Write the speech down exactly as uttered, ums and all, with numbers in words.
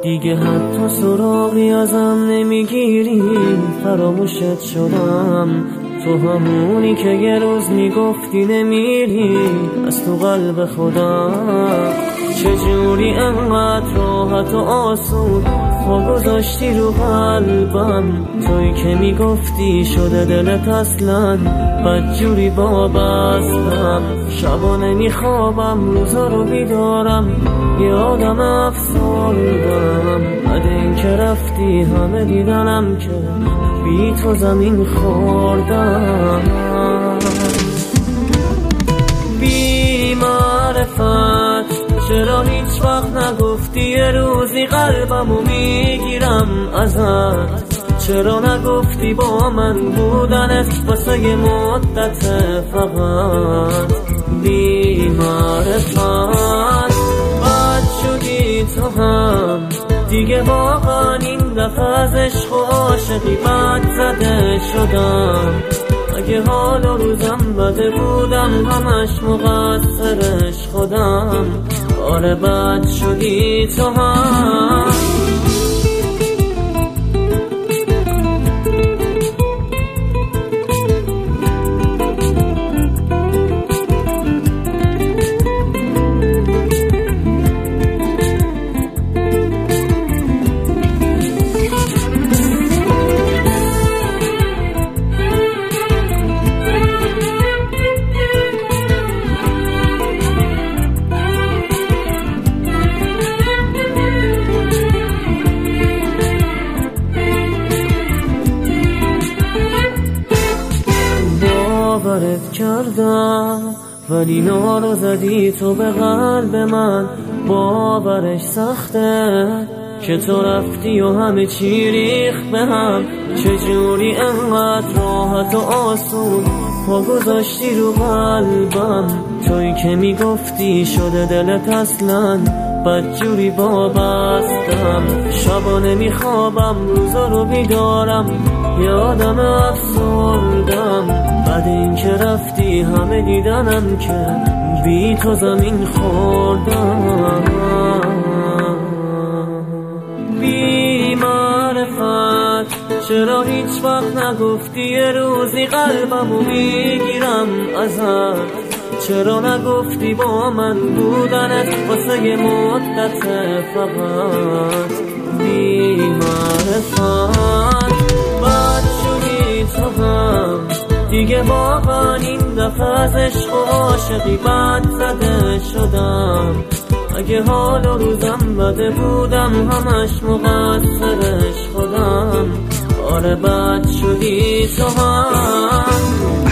دیگه حتی سراغی ازم نمیگیری، فراموشت شدم. تو همونی که یه روز میگفتی نمیری از تو قلب خودم. چجوری انقدر راحت و آسون پا گذاشتی رو قلبم؟ توی که میگفتی شده دلت اصلا بدجوری وابستم. شبا نمیخوابم روزا رو بیدارم، یه آدم افسردم. بعد این که رفتی همه دیدنم که بی تو زمین خوردم. بی معرفت چرا هیچ وقت نگفتی یه روزی قلبمو میگیرم ازت؟ چرا نگفتی با من بودنت واسه یه مدت فقط؟ بی معرفت بد شدی تو هم دیگه، واقعا این دفعه از عشق و عاشقی بد زده شدم. اگه حال و روزم بده بودم همش مقصرش خودم. آره بد شدی تو هم. باورت کردم ولی نارو زدی تو به قلب من. باورش سخته که تو رفتی و همه چی ریخت به هم. چجوری انقدر راحت و آسون پا گذاشتی رو قلبم؟ توی که میگفتی شده دلت اصلا بدجوری وابستم. شبا نمیخوابم روزا رو بیدارم، یه آدم افسردم. بعد این که رفتی همه دیدنم که بی تو زمین خوردم. بی معرفت چرا هیچ وقت نگفتی یه روزی قلبمو میگیرم ازت؟ چرا نگفتی با من بودنت واسه یه مدت فقط؟ بی معرفت بد شدی تو هم دیگه، واقعا این دفعه از عشق و عاشقی بد زده شدم. اگه حال و روزم بده بودم همش مقصرش خودم. آره بد شدی تو هم.